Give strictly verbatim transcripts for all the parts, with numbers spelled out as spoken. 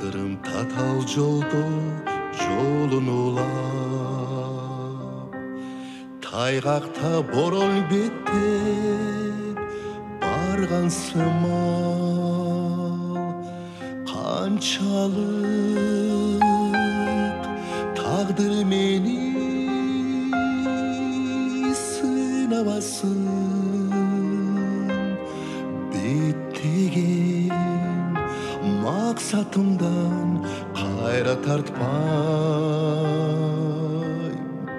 Tağdırım tatal joldo jolun ulap, tayгакта борон беттеп барган сымал. Канчалык тагдыр мени сынабасын, беттеген максатымдан кайра тартпайм.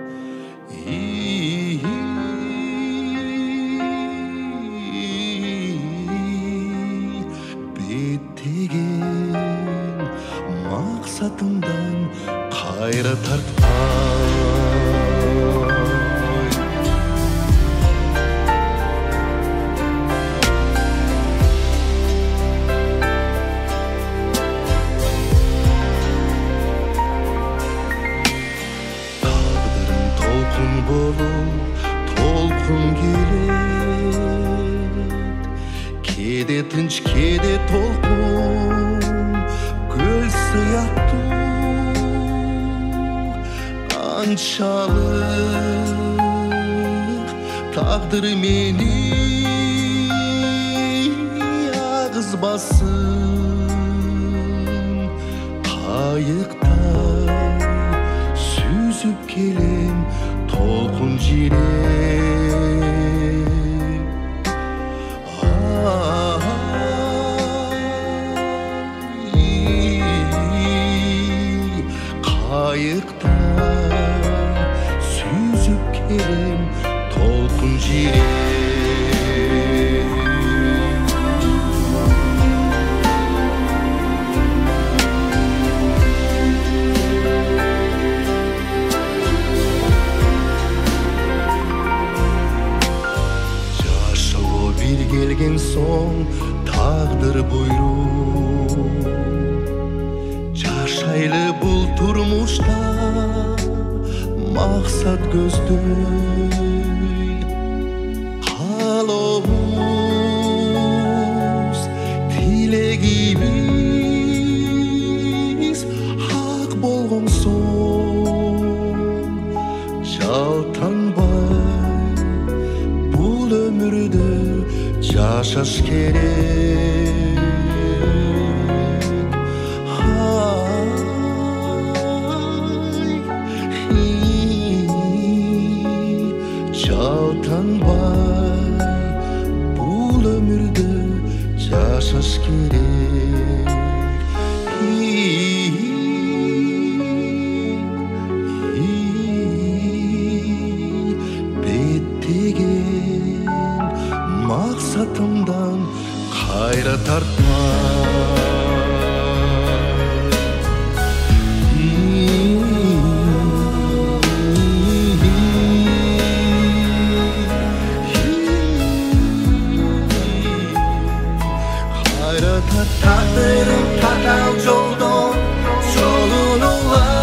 Беттеген максатымдан кайра тартпайм. Толкун болуп, толкун келет, кээде тынч, кээде толкун, көл сыяттуу. Канчалык тагдыр мени агызбасын, кайыктай сүзүп келем толкун жиреп. Кайыктай сүзүп келем толкун жиреп. Келген соң тағдыр буйрук, жашайлы бул турмушта максат көздөй. Каалообуз, тилегибиз ак болгон соң, жалтанбай бул өмүрдө жашаш керек. Жалтанбай бул өмүрдө жашаш керек. Беттеген максатымдан кайра тартпай. Кайра тартпай. Тагдырым татал жолдон жолун улап,